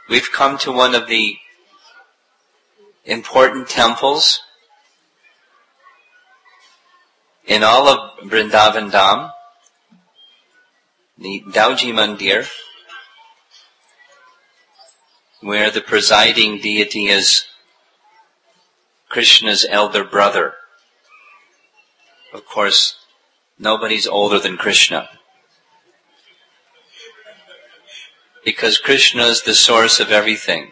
we've come to one of the important temples in all of Vrindavan Dham, the Dauji Mandir, where the presiding deity is Krishna's elder brother. Of course, nobody's older than Krishna, because Krishna is the source of everything.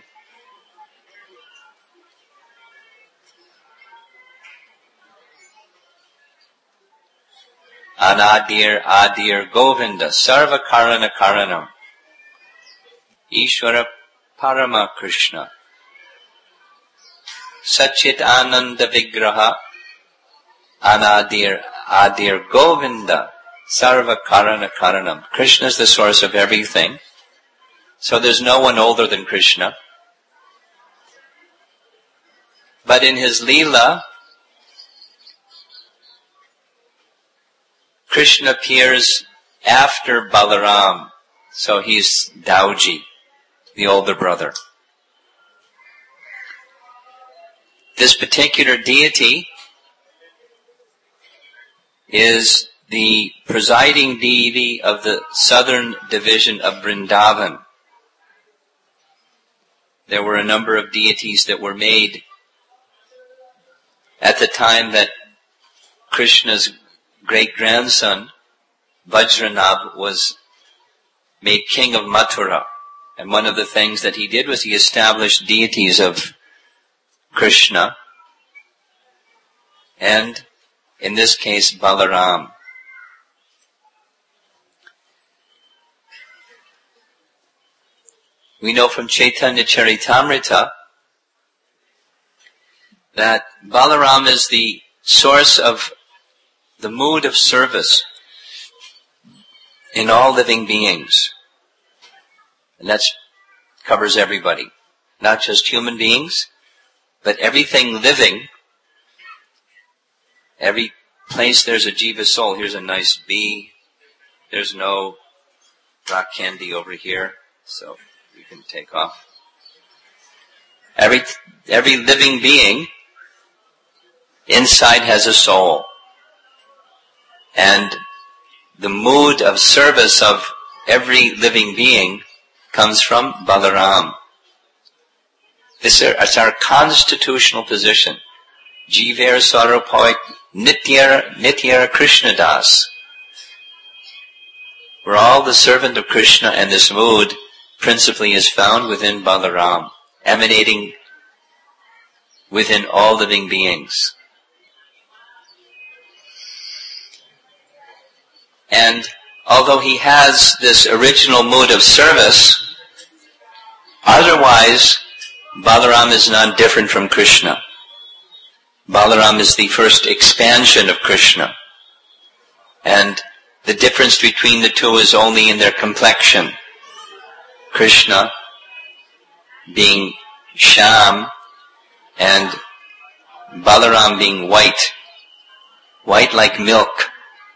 Anadir Adir Govinda Sarva Karana Karanam Ishvara Parama Krishna Sachit Ananda Vigraha Anadir Adir Govinda Sarva Karana Karanam. Krishna is the source of everything. So there's no one older than Krishna. But in his Leela, Krishna appears after Balaram. So he's Dauji, the older brother. This particular deity is the presiding deity of the southern division of Vrindavan. There were a number of deities that were made at the time that Krishna's great-grandson, Vajranabh, was made king of Mathura. And one of the things that he did was he established deities of Krishna, and in this case, Balaram. We know from Chaitanya Charitamrita that Balaram is the source of the mood of service in all living beings. And that covers everybody. Not just human beings, but everything living. Every place there's a jiva soul. Here's a nice bee. There's no rock candy over here, so you can take off. Every living being inside has a soul. And the mood of service of every living being comes from Balaram. This is our constitutional position. Jiver Sarupoik Nityara Krishnadas. We're all the servant of Krishna, and this mood principally is found within Balaram, emanating within all living beings. And although he has this original mood of service, otherwise Balaram is not different from Krishna. Balaram is the first expansion of Krishna. And the difference between the two is only in their complexion. Krishna being Sham and Balaram being white. White like milk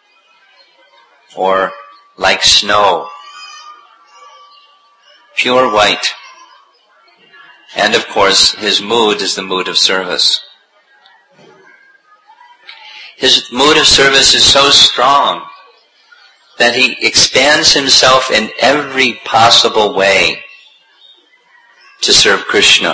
or like snow. Pure white. And of course, his mood is the mood of service. His mood of service is so strong that he expands himself in every possible way to serve Krishna.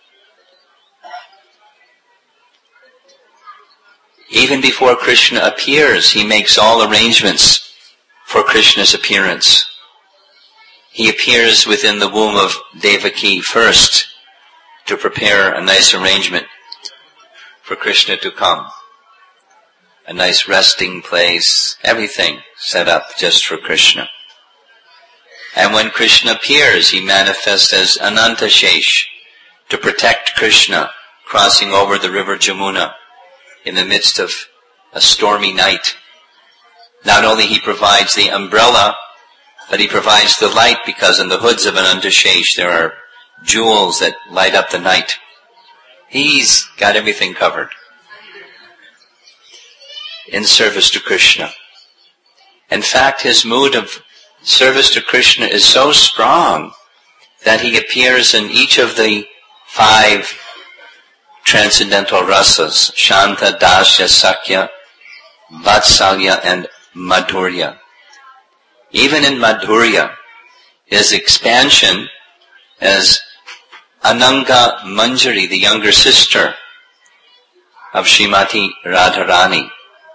Even before Krishna appears, he makes all arrangements for Krishna's appearance. He appears within the womb of Devaki first to prepare a nice arrangement for Krishna to come. A nice resting place, everything set up just for Krishna. And when Krishna appears, he manifests as Anantashesh to protect Krishna crossing over the river Jamuna in the midst of a stormy night. Not only he provides the umbrella, but he provides the light, because in the hoods of Anantashesh there are jewels that light up the night. He's got everything covered in service to Krishna. In fact, his mood of service to Krishna is so strong that he appears in each of the 5 transcendental rasas, Shanta, Dasya, Sakya, Vatsalya, and Madhurya. Even in Madhurya, his expansion as Ananga Manjari, the younger sister of Srimati Radharani.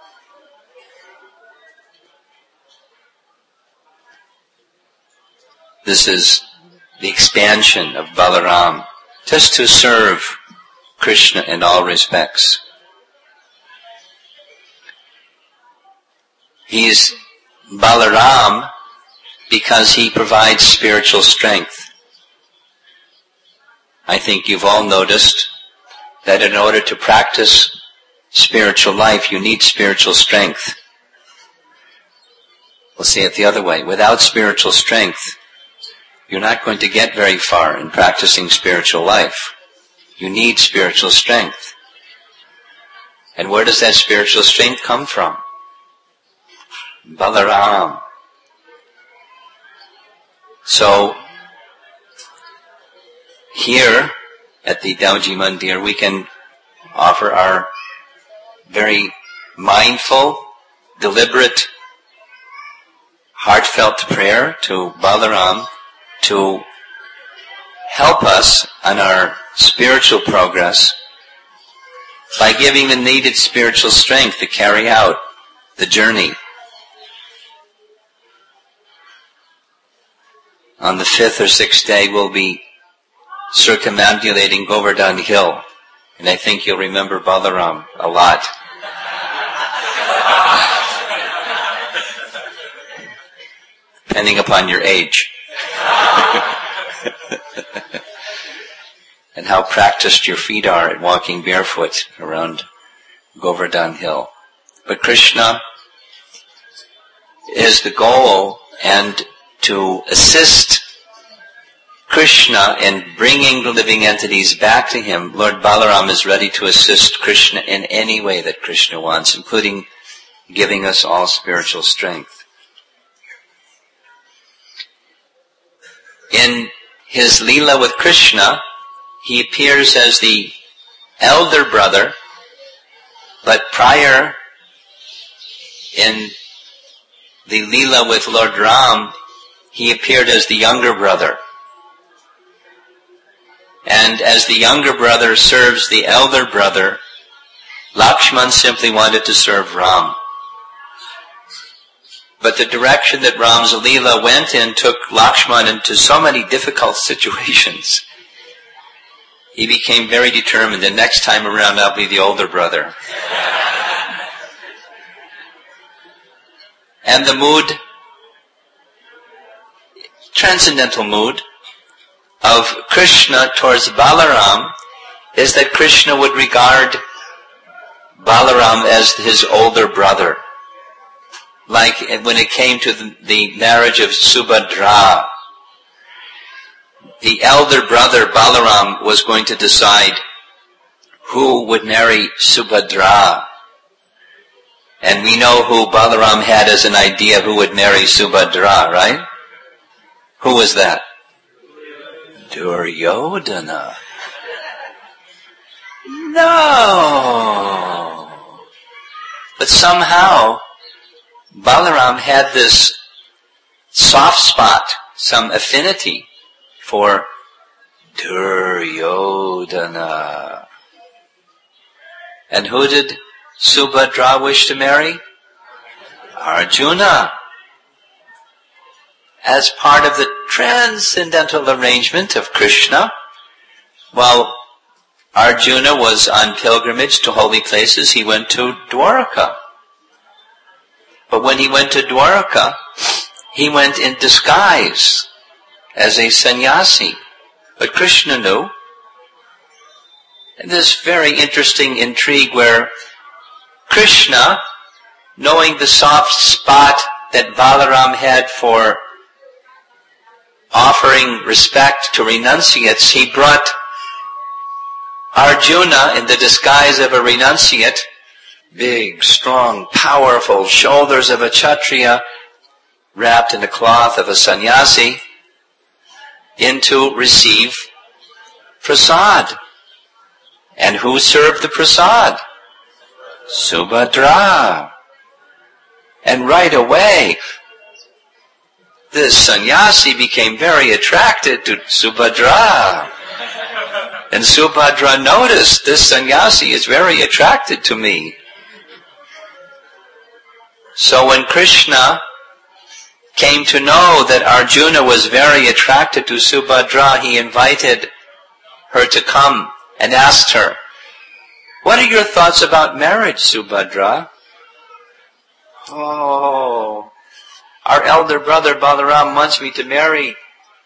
This is the expansion of Balaram, just to serve Krishna in all respects. He is Balaram because he provides spiritual strength. I think you've all noticed that in order to practice spiritual life, you need spiritual strength. We'll say it the other way. Without spiritual strength, you're not going to get very far in practicing spiritual life. You need spiritual strength. And where does that spiritual strength come from? Balaram. So, here at the Dauji Mandir, we can offer our very mindful, deliberate, heartfelt prayer to Balaram to help us on our spiritual progress by giving the needed spiritual strength to carry out the journey. On the 5th or 6th day, we'll be circumambulating Govardhan Hill, and I think you'll remember Balaram a lot. Depending upon your age. And how practiced your feet are at walking barefoot around Govardhan Hill. But Krishna is the goal, and to assist Krishna in bringing the living entities back to him, Lord Balaram is ready to assist Krishna in any way that Krishna wants, including giving us all spiritual strength. In his Leela with Krishna, he appears as the elder brother, but prior in the Leela with Lord Ram, he appeared as the younger brother. And as the younger brother serves the elder brother, Lakshman simply wanted to serve Ram. But the direction that Ram's Leela went in took Lakshman into so many difficult situations. He became very determined, the next time around I'll be the older brother. And the mood, transcendental mood, of Krishna towards Balaram is that Krishna would regard Balaram as his older brother. Like when it came to the marriage of Subhadra, the elder brother Balaram was going to decide who would marry Subhadra. And we know who Balaram had as an idea who would marry Subhadra, right? Who was that? Duryodhana. No! But somehow, Balaram had this soft spot, some affinity for Duryodhana. And who did Subhadra wish to marry? Arjuna. As part of the transcendental arrangement of Krishna, while Arjuna was on pilgrimage to holy places, he went to Dwaraka. But when he went to Dwaraka, he went in disguise as a sannyasi. But Krishna knew. And this very interesting intrigue where Krishna, knowing the soft spot that Balaram had for offering respect to renunciates, he brought Arjuna in the disguise of a renunciate, big, strong, powerful shoulders of a Kshatriya, wrapped in the cloth of a sannyasi, in to receive prasad. And who served the prasad? Subhadra. And right away, this sannyasi became very attracted to Subhadra. And Subhadra noticed, this sannyasi is very attracted to me. So when Krishna came to know that Arjuna was very attracted to Subhadra, he invited her to come and asked her, "What are your thoughts about marriage, Subhadra?" "Oh, our elder brother Balaram wants me to marry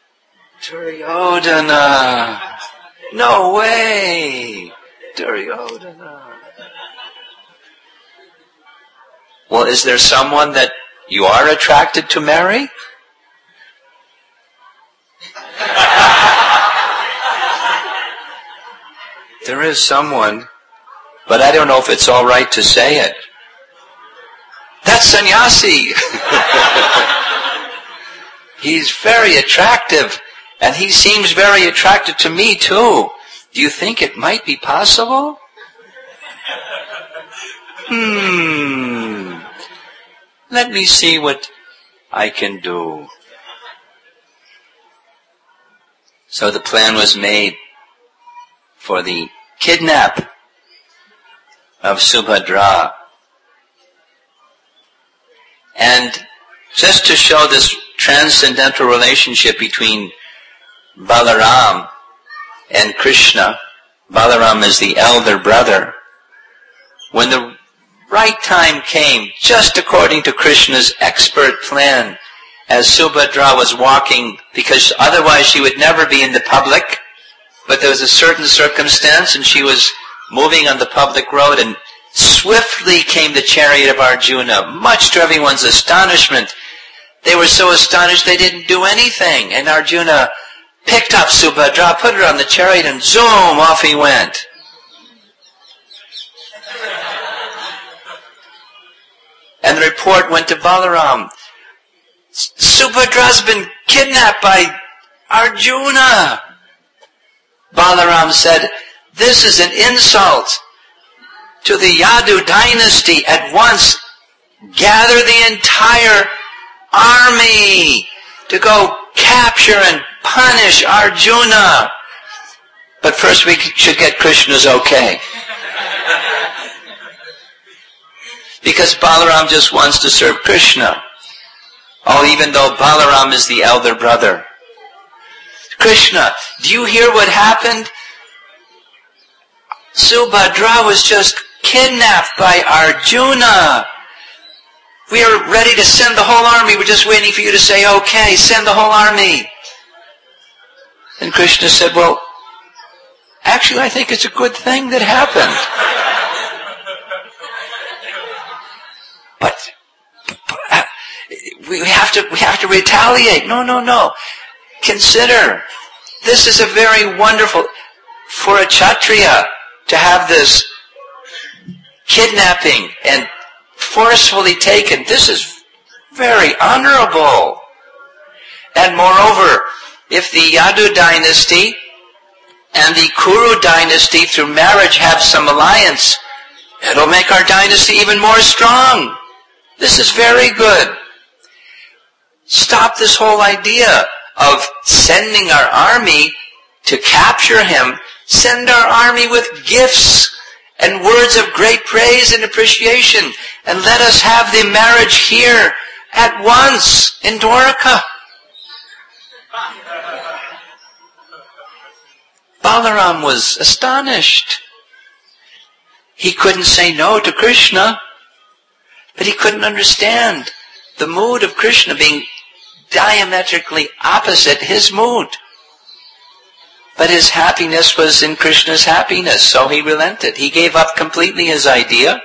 Duryodhana." "No way! Duryodhana." "Well, is there someone that you are attracted to marry?" "There is someone, but I don't know if it's all right to say it." "That's sannyasi." "He's very attractive, and he seems very attracted to me too. Do you think it might be possible?" Let me see what I can do. So the plan was made for the kidnap of Subhadra. And just to show this transcendental relationship between Balaram and Krishna, Balaram is the elder brother. When the right time came, just according to Krishna's expert plan, as Subhadra was walking, because otherwise she would never be in the public, but there was a certain circumstance and she was moving on the public road, and swiftly came the chariot of Arjuna, much to everyone's astonishment. They were so astonished they didn't do anything, and Arjuna picked up Subhadra, put her on the chariot, and zoom, off he went. And the report went to Balaram. "Subhadra's been kidnapped by Arjuna." Balaram said, "This is an insult to the Yadu dynasty. At once gather the entire army to go capture and punish Arjuna. But first we should get Krishna's okay." Because Balaram just wants to serve Krishna. Oh, even though Balaram is the elder brother. "Krishna, do you hear what happened? Subhadra was just kidnapped by Arjuna. We are ready to send the whole army. We're just waiting for you to say, okay, send the whole army." And Krishna said, "Well, actually I think it's a good thing that happened. But we have to retaliate." No. Consider, this is a very wonderful, for a Kshatriya to have this kidnapping and forcefully taken. This is very honorable. And moreover, if the Yadu dynasty and the Kuru dynasty through marriage have some alliance, it'll make our dynasty even more strong. This is very good. Stop this whole idea of sending our army to capture him. Send our army with gifts and words of great praise and appreciation, and let us have the marriage here at once in Dwarka. Balaram was astonished. He couldn't say no to Krishna, but he couldn't understand the mood of Krishna being diametrically opposite his mood. But his happiness was in Krishna's happiness, so he relented. He gave up completely his idea.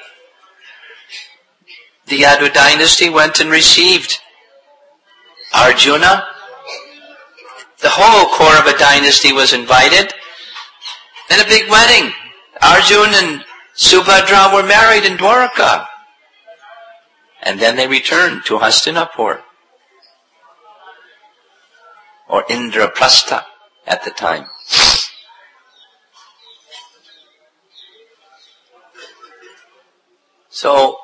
The Yadu dynasty went and received Arjuna. The whole core of a dynasty was invited, and a big wedding. Arjuna and Subhadra were married in Dwarka. And then they returned to Hastinapur. or Indraprastha at the time. So,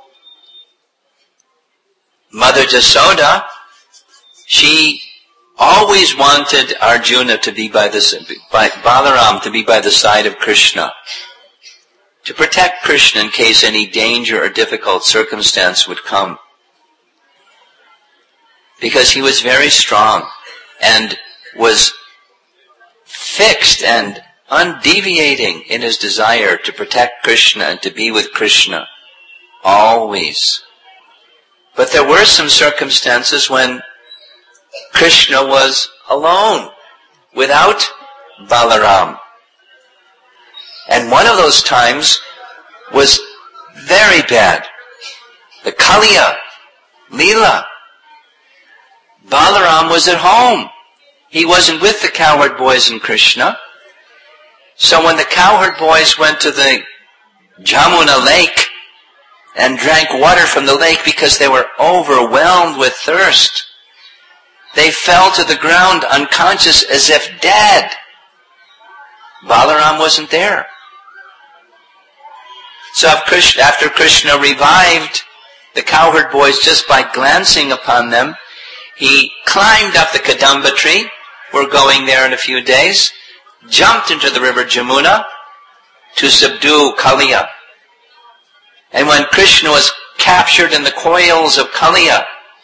Mother Jasoda, she always wanted Arjuna to be Balaram to be by the side of Krishna, to protect Krishna in case any danger or difficult circumstance would come. Because he was very strong and was fixed and undeviating in his desire to protect Krishna and to be with Krishna always. But there were some circumstances when Krishna was alone, without Balaram. And one of those times was very bad. The Kaliya Leela. Balaram was at home. He wasn't with the cowherd boys and Krishna. So when the cowherd boys went to the Jamuna lake and drank water from the lake because they were overwhelmed with thirst, they fell to the ground unconscious as if dead. Balaram wasn't there. So after Krishna revived the cowherd boys just by glancing upon them, he climbed up the Kadamba tree, we're going there in a few days, jumped into the river Jamuna to subdue Kaliya. And when Krishna was captured in the coils of Kaliya,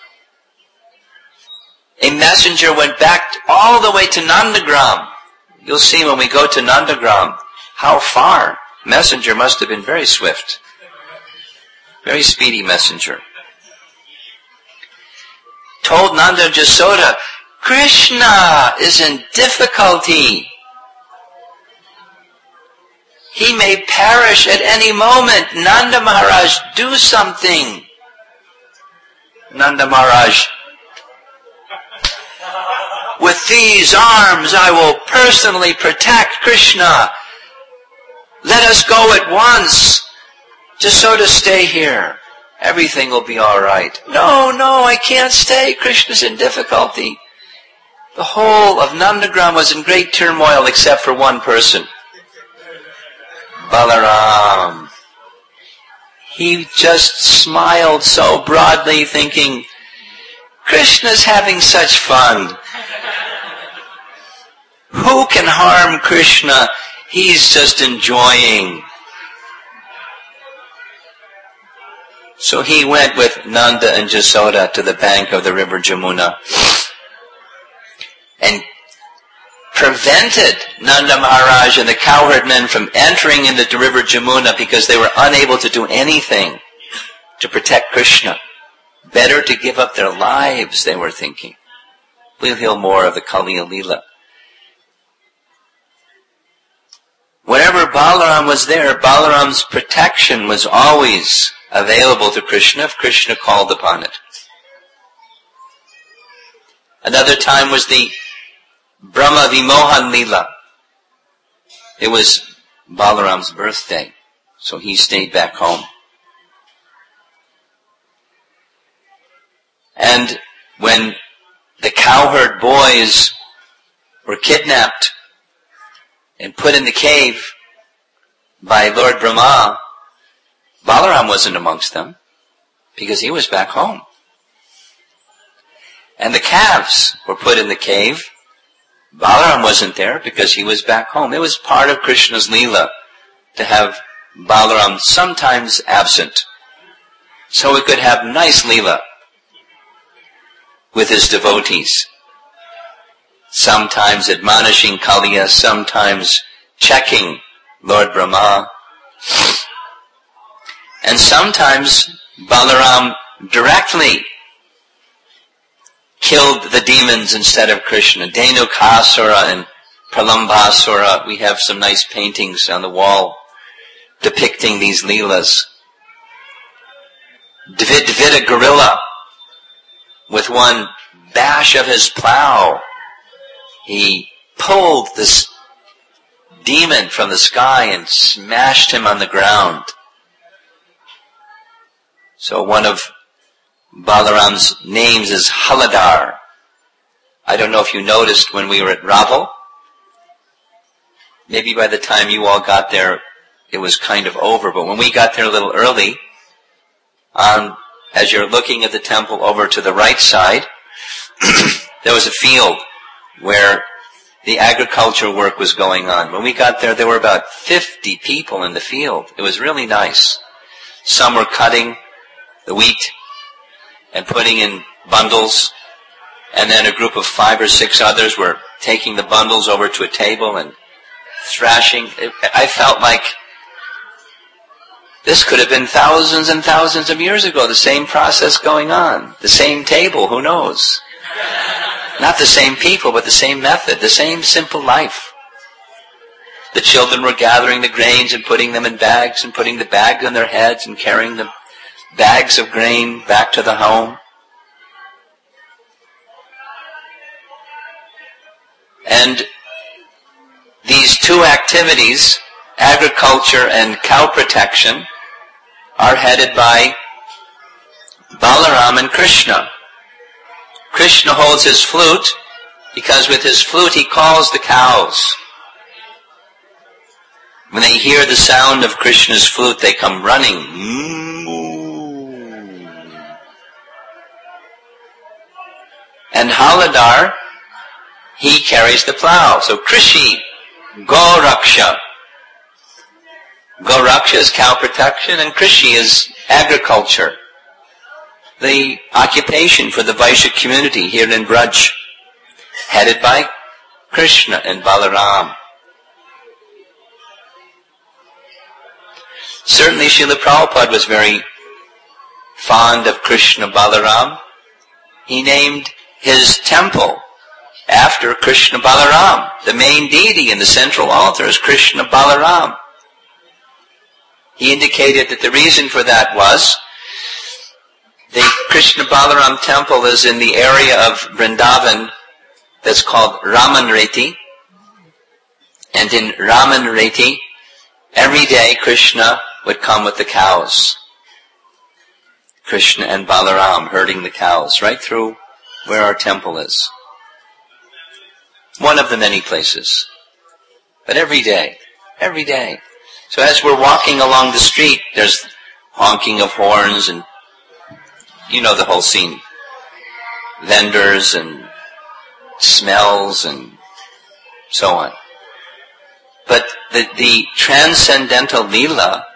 a messenger went back all the way to Nandagram. You'll see when we go to Nandagram how far. Messenger must have been very swift. Very speedy messenger. Told Nanda and Jasoda, Krishna is in difficulty. He may perish at any moment. Nanda Maharaj, do something. Nanda Maharaj, with these arms I will personally protect Krishna. Let us go at once. Jasoda, stay here. Everything will be all right. No, I can't stay. Krishna's in difficulty. The whole of Nandagram was in great turmoil except for one person. Balaram. He just smiled so broadly thinking, Krishna's having such fun. Who can harm Krishna? He's just enjoying. So he went with Nanda and Jasoda to the bank of the river Jamuna and prevented Nanda Maharaj and the cowherd men from entering into the river Jamuna because they were unable to do anything to protect Krishna. Better to give up their lives, they were thinking. We'll hear more of the Kaliya Leela. Whenever Balaram was there, Balaram's protection was always available to Krishna if Krishna called upon it. Another time was the Brahma Vimohan Leela. It was Balaram's birthday, so he stayed back home. And when the cowherd boys were kidnapped and put in the cave by Lord Brahma, Balaram wasn't amongst them because he was back home. And the calves were put in the cave. Balaram wasn't there because he was back home. It was part of Krishna's Leela to have Balaram sometimes absent, so we could have nice Leela with his devotees. Sometimes admonishing Kaliya, sometimes checking Lord Brahma. And sometimes Balaram directly killed the demons instead of Krishna. Dhenukasura and Pralambasura. We have some nice paintings on the wall depicting these leelas. Dvida gorilla, with one bash of his plow, he pulled this demon from the sky and smashed him on the ground. So one of Balaram's names is Haladar. I don't know if you noticed when we were at Raval, maybe by the time you all got there, it was kind of over, but when we got there a little early, as you're looking at the temple over to the right side, there was a field where the agricultural work was going on. When we got there were about 50 people in the field. It was really nice. Some were cutting the wheat and putting in bundles, and then a group of 5 or 6 others were taking the bundles over to a table and thrashing. I felt like this could have been thousands and thousands of years ago, the same process going on. The same table, who knows? Not the same people, but the same method, the same simple life. The children were gathering the grains and putting them in bags and putting the bags on their heads and carrying the bags of grain back to the home. And these two activities, agriculture and cow protection, are headed by Balaram and Krishna. Krishna holds his flute because with his flute he calls the cows. When they hear the sound of Krishna's flute, they come running. And Haladar, he carries the plow. So Krishi, Goraksha. Goraksha is cow protection and Krishi is agriculture. The occupation for the Vaishya community here in Braj, headed by Krishna and Balaram. Certainly Srila Prabhupada was very fond of Krishna Balaram. He named his temple after Krishna Balaram. The main deity in the central altar is Krishna Balaram. He indicated that the reason for that was the Krishna Balaram temple is in the area of Vrindavan that's called Ramanreti. And in Ramanreti, every day Krishna would come with the cows. Krishna and Balaram herding the cows right through where our temple is. One of the many places. But every day. So as we're walking along the street, there's honking of horns and you know the whole scene. Vendors and smells and so on. But the transcendental Leela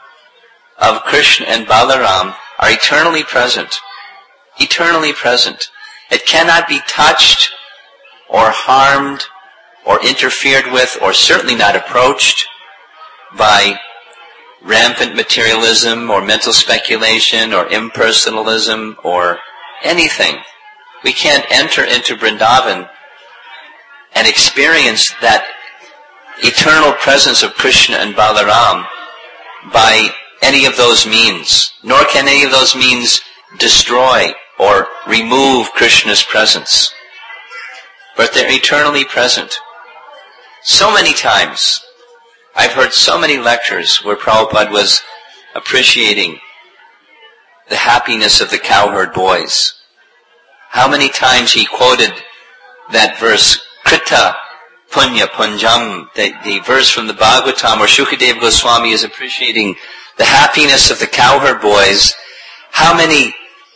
of Krishna and Balaram are eternally present. Eternally present. It cannot be touched or harmed or interfered with or certainly not approached by rampant materialism or mental speculation or impersonalism or anything. We can't enter into Vrindavan and experience that eternal presence of Krishna and Balaram by any of those means, nor can any of those means destroy or remove Krishna's presence. But they're eternally present. So many times, I've heard so many lectures where Prabhupada was appreciating the happiness of the cowherd boys. How many times he quoted that verse, Krita Punya Punjam, the verse from the Bhagavatam where Shukadeva Goswami is appreciating the happiness of the cowherd boys. How many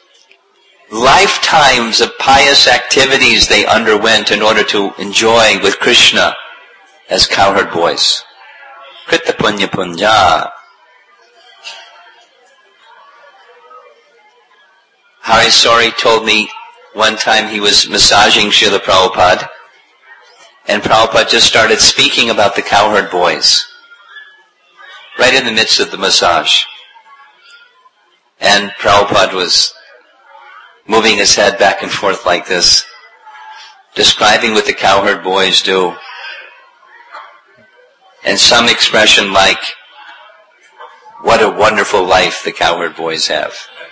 lifetimes of pious activities they underwent in order to enjoy with Krishna as cowherd boys. Krita Punya Punja. Hari Sori told me one time he was massaging Srila Prabhupada, and Prabhupada just started speaking about the cowherd boys, right in the midst of the massage. And Prabhupada was moving his head back and forth like this, describing what the cowherd boys do. And some expression like, what a wonderful life the cowherd boys have.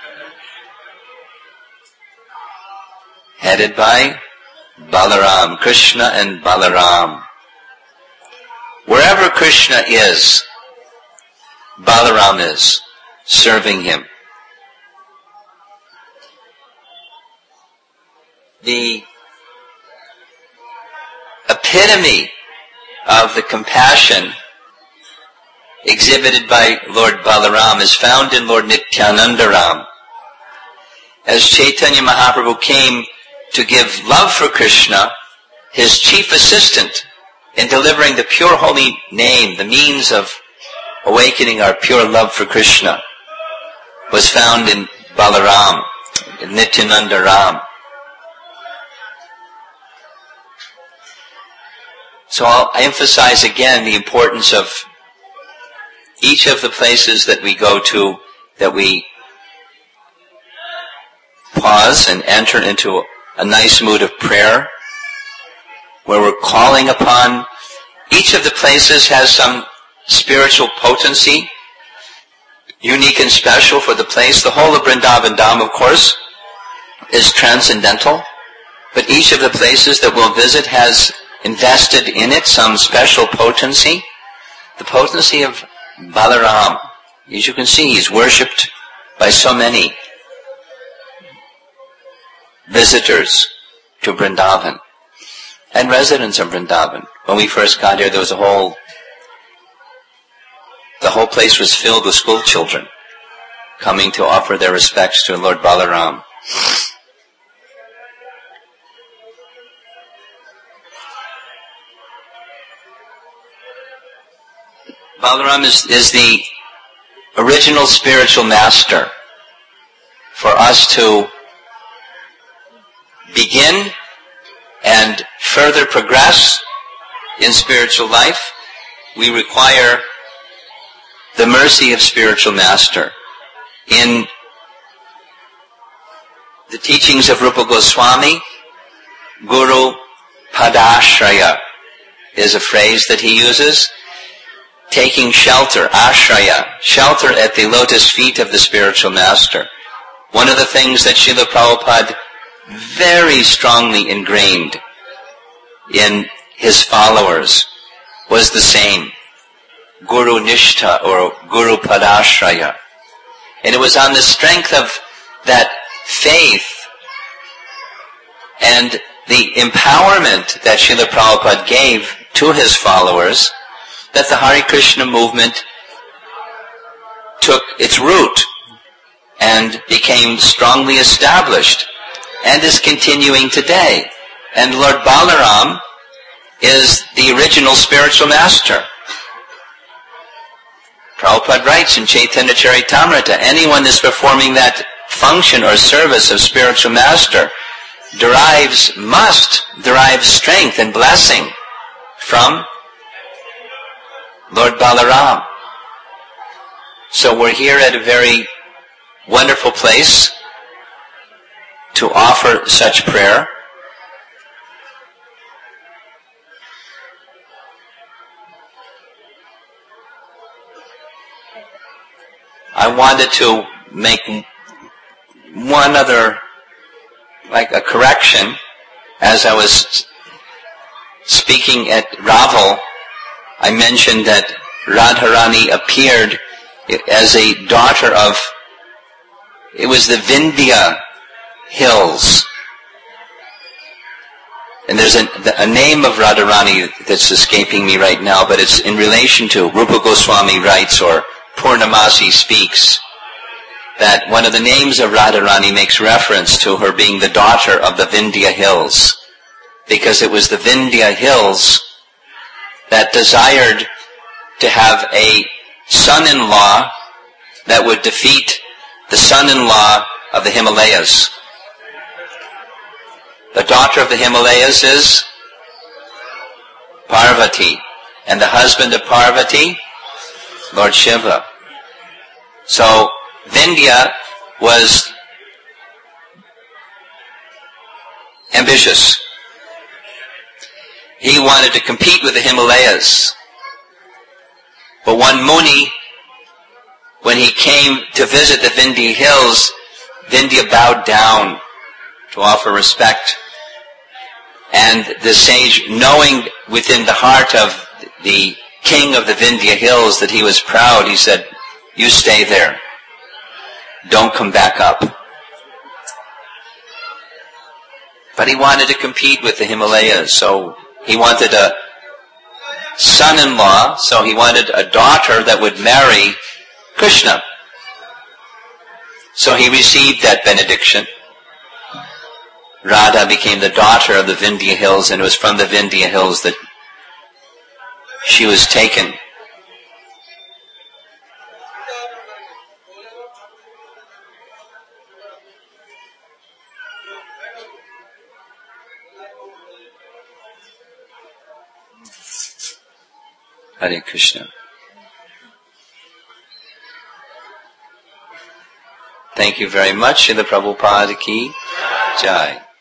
Headed by Balaram, Krishna and Balaram. Wherever Krishna is, Balaram is, serving him. The epitome of the compassion exhibited by Lord Balaram is found in Lord Nityanandaram. As Chaitanya Mahaprabhu came to give love for Krishna, his chief assistant in delivering the pure holy name, the means of awakening our pure love for Krishna, was found in Balaram, in Nityananda Ram. So I'll emphasize again the importance of each of the places that we go to, that we pause and enter into a nice mood of prayer, where we're calling upon. Each of the places has some spiritual potency, unique and special for the place. The whole of Vrindavan Dham, of course, is transcendental, but each of the places that we'll visit has invested in it some special potency. The potency of Balaram. As you can see, he's worshipped by so many visitors to Vrindavan and residents of Vrindavan. When we first got here, there was the whole place was filled with school children coming to offer their respects to Lord Balaram. Balaram is the original spiritual master for us to begin and further progress in spiritual life. We require the mercy of spiritual master. In the teachings of Rupa Goswami, Guru Padashraya is a phrase that he uses. Taking shelter, ashraya, shelter at the lotus feet of the spiritual master. One of the things that Srila Prabhupada very strongly ingrained in his followers was the same, Guru Nishtha or Guru Padashraya. And it was on the strength of that faith and the empowerment that Srila Prabhupada gave to his followers that the Hare Krishna movement took its root and became strongly established and is continuing today. And Lord Balaram is the original spiritual master. Prabhupada writes in Chaitanya Charitamrita, anyone that's performing that function or service of spiritual master must derive strength and blessing from Lord Balaram. So we're here at a very wonderful place to offer such prayer. I wanted to make one other, like a correction. As I was speaking at Raval, I mentioned that Radharani appeared as a daughter of, it was the Vindhya Hills. And there's a name of Radharani that's escaping me right now, but it's in relation to Rupa Goswami writes, or Purnamasi speaks, that one of the names of Radharani makes reference to her being the daughter of the Vindhya Hills, because it was the Vindhya Hills that desired to have a son-in-law that would defeat the son-in-law of the Himalayas. The daughter of the Himalayas is Parvati, and the husband of Parvati, Lord Shiva. So Vindhya was ambitious. He wanted to compete with the Himalayas. But one Muni, when he came to visit the Vindhya Hills, Vindhya bowed down to offer respect. And the sage, knowing within the heart of the king of the Vindhya Hills that he was proud, he said, you stay there. Don't come back up. But he wanted to compete with the Himalayas, so He wanted a son-in-law, so he wanted a daughter that would marry Krishna. So he received that benediction. Radha became the daughter of the Vindhya Hills, and it was from the Vindhya Hills that she was taken. Hare Krishna. Thank you very much. Srila Prabhupada ki Jai.